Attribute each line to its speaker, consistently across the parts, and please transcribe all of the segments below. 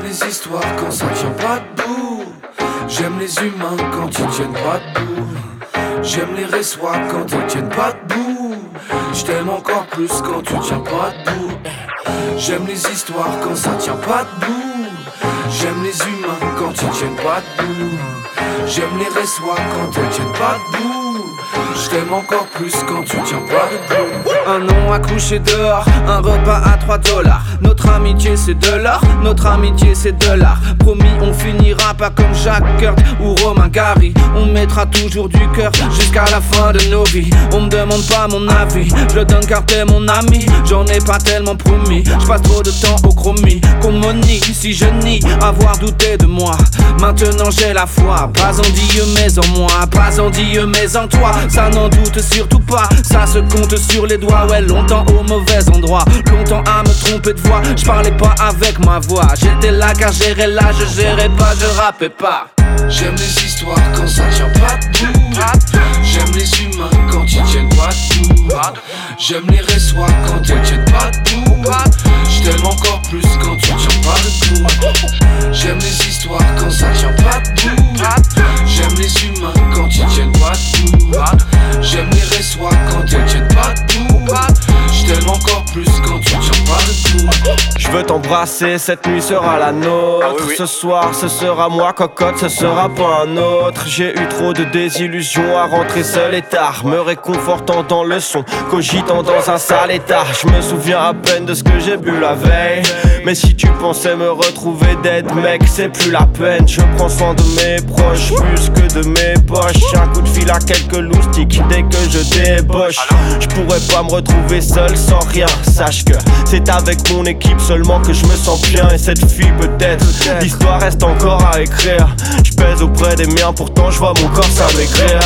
Speaker 1: les histoires quand ça tient pas debout. J'aime les humains quand ils tiennent pas debout. J'aime les résois quand ils tiennent pas debout. J't'aime encore plus quand tu tiens pas debout. J'aime les histoires quand ça tient pas debout. J'aime les humains quand ils tiennent pas debout. J'aime les résois quand elles tiennent pas debout. J't'aime encore plus quand tu tiens pas debout.
Speaker 2: Un nom à coucher dehors, un repas à $3. Notre amitié c'est de l'or, notre amitié c'est de l'art. Promis on finira pas comme Jacques Kurt ou Romain Gary. On mettra toujours du cœur jusqu'à la fin de nos vies. On me demande pas mon avis, je le donne car t'es mon ami. J'en ai pas tellement promis, je passe trop de temps au chromie. Qu'on me nie si je nie avoir douté de moi. Maintenant j'ai la foi, pas en Dieu mais en moi. Pas en Dieu mais en toi, ça n'en doute surtout pas. Ça se compte sur les doigts, ouais longtemps au mauvais endroit. Longtemps à me tromper de voix, je parlais pas avec ma voix. J'étais là car j'irais là, je gérais pas, je rappais pas.
Speaker 1: J'aime les histoires quand ça tient pas debout. J'aime les humains quand ils tiennent pas debout. J'aime les résois quand elles tiennent pas debout. J't'aime encore plus quand tu tiens pas debout. J'aime les histoires quand ça tient pas debout. J'aime les humains quand ils tiennent pas debout. J'aime les résois quand elles tiennent pas debout. J't'aime encore plus quand tu tiens pas debout.
Speaker 3: Je veux t'embrasser, cette nuit sera la nôtre. Ce soir ce sera moi cocotte, ce sera pas un autre. J'ai eu trop de désillusions à rentrer seul et tard. Me réconfortant dans le son, cogitant dans un sale état. Je me souviens à peine de ce que j'ai bu la veille. Mais si tu pensais me retrouver dead mec, c'est plus la peine. Je prends soin de mes proches plus que de mes poches. Un coup de fil à quelques loustiques dès que je débauche. Je pourrais pas me retrouver seul sans rien. Sache que c'est avec mon équipe seulement que je me sens bien. Et cette fille peut-être, l'histoire reste encore à écrire. Je pèse auprès des miens, pourtant je vois mon corps s'amaigrir.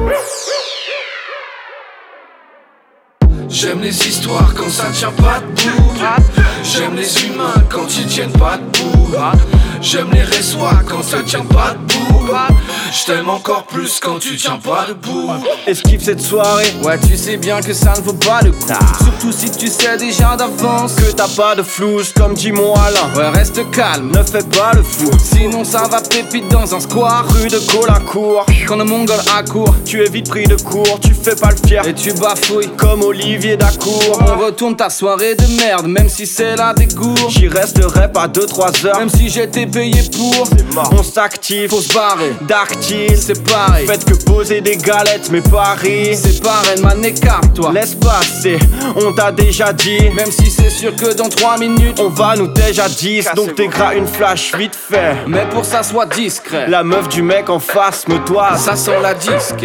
Speaker 1: J'aime les histoires quand ça tient pas debout. J'aime les humains quand ils tiennent pas debout. J'aime les résois quand ça tient pas debout. J't'aime encore plus quand tu tiens pas debout.
Speaker 3: Esquive cette soirée,
Speaker 2: Ouais tu sais bien que ça ne vaut pas le coup. Surtout si tu sais déjà d'avance
Speaker 3: que t'as pas de flouche comme dit mon Alain.
Speaker 2: Ouais reste calme,
Speaker 3: Ne fais pas le fou,
Speaker 2: sinon ça va pépite dans un square.
Speaker 3: rue de Colincourt.
Speaker 2: Quand le mongol accourt
Speaker 3: Tu es vite pris de court, tu fais pas le fier.
Speaker 2: et tu bafouilles,
Speaker 3: Comme Olivier Dacour.
Speaker 2: on retourne ta soirée de merde, même si c'est la dégoût.
Speaker 3: J'y resterai pas 2-3 heures.
Speaker 2: Même si j'étais payé pour,
Speaker 3: On s'active,
Speaker 2: faut se barrer,
Speaker 3: dactyle.
Speaker 2: c'est pareil.
Speaker 3: Faites que poser des galettes, mais Paris.
Speaker 2: C'est pareil, man, écarte-toi.
Speaker 3: Laisse passer, on t'a déjà dit.
Speaker 2: Même si c'est sûr que dans 3 minutes,
Speaker 3: On va nous déjà 10, donc t'égras une flash vite fait.
Speaker 2: mais pour ça sois discret.
Speaker 3: La meuf du mec en face me doit.
Speaker 2: Ça sent la disque.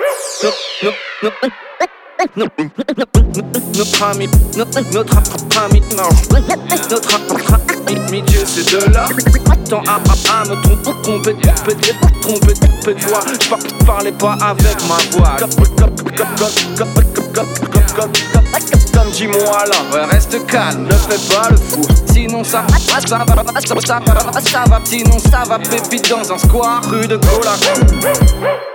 Speaker 2: Notre ami, notre ami, Dieu c'est de là. Tant à me tromper de voix. Je parlais pas avec ma voix.
Speaker 3: Comme dit mon Alain,
Speaker 2: Ouais reste calme,
Speaker 3: ne fais pas le fou.
Speaker 2: sinon ça va, sinon ça va pépite dans un square.
Speaker 3: Rue de Colincourt.